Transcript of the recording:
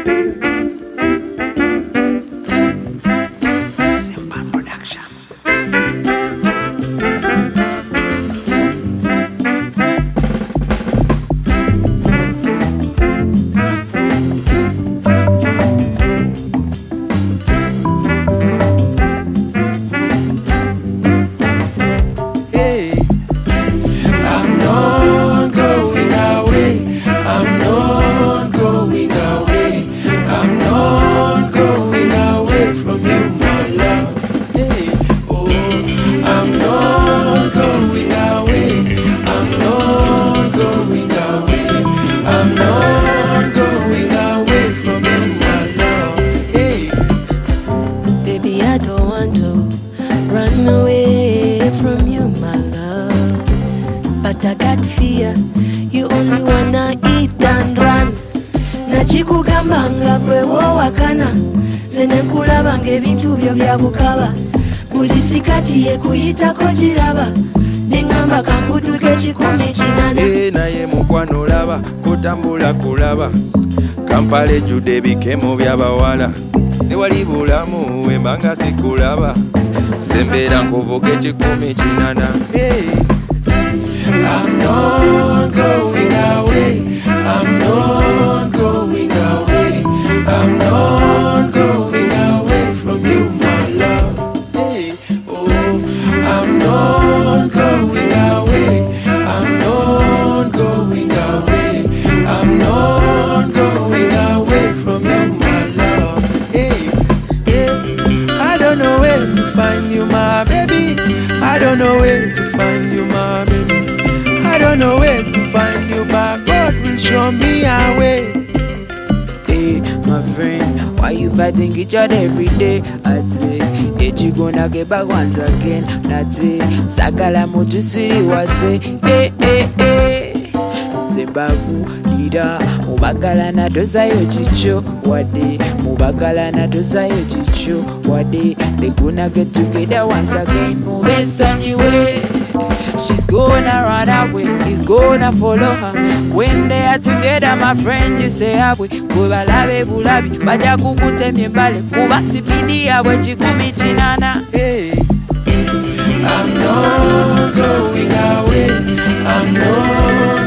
I don't want to run away from you, my love. But I got fear, you only wanna eat and run. Nachikugamba nga gwe wowakana, ze nekulaba ng'ebintu byo bya bukaba. Buli sikati yekuyitako giraba, nengamba kankutuke 108. Naye mukwano olaba kutambula kulaba, Kampala ejjudde ebikemo by'abawala. Ewali bulamu wembanga sikulaba, sembera nkuvuga 108. I'm not going away, I'm not going away, I'm not going away from you, my love. Oh, I'm not going away, I'm not going away, I'm not going away from you, my love. I don't know where to find you, my baby. I don't know where to find you, my baby. I don't know where to find you, but God will show me a way. Hey, my friend, why you fighting each other every day? I say, ain't you gonna get back once again? Nati, sakala mutu siri wase. Hey, hey, hey. Zimbabwe, Lida, mubagala na doza yo chicho. Wade, mubagala na doza yo chicho. Wade, they gonna get together once again. Mubes anyway. She's gonna run away, he's gonna follow her. When they are together, my friend, you stay away. Kuba labe bulabi, baja kukutemye mbale. Kuba sipidi yawe 108. I'm not going away, I'm not